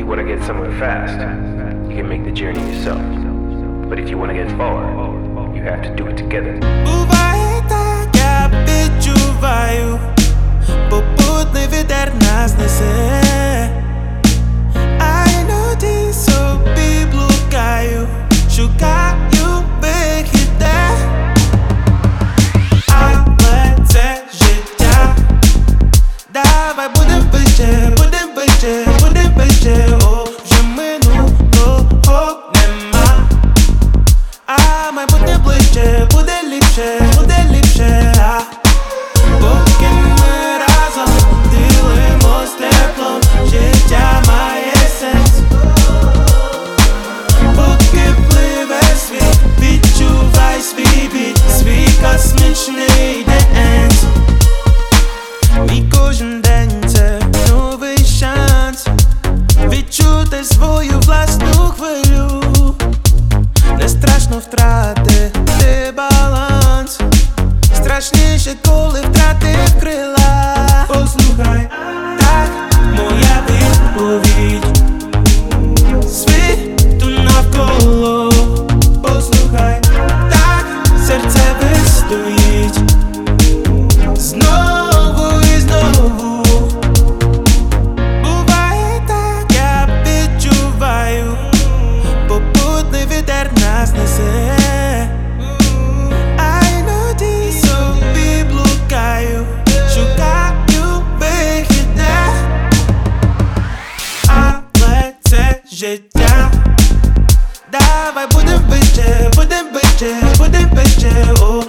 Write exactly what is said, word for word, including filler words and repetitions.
you want to get somewhere fast, you can make the journey yourself. But if you want to get far, you have to do it together. Буває так, я відчуваю, попутний вітер нас несе, а іноді собі блукаю, шукаю вихід, де. Але це життя. Давай будем вище, будем вище, будем вище. О, вже минулого нема, а майбутнє ближче, буде ліпше, буде ліпше. А поки ми разом ділимось теплом, життя має сенс. Поки пливе світ, відчувай свій біт, свій космічний денс. Мій кожен день це новий шанс відчути свою власну хвилю. Не страшно втратити баланс, страшніше, коли втратив крила. Послухай, так, моя відповідь світу навколо. Послухай, так, серце вистоїть знову і знову. Буває так, я відчуваю, попутний вітер нас несе, а іноді собі блукаю, шукаю вихід, де. Але це життя. Давай будем вище, будем вище, будем вище. О,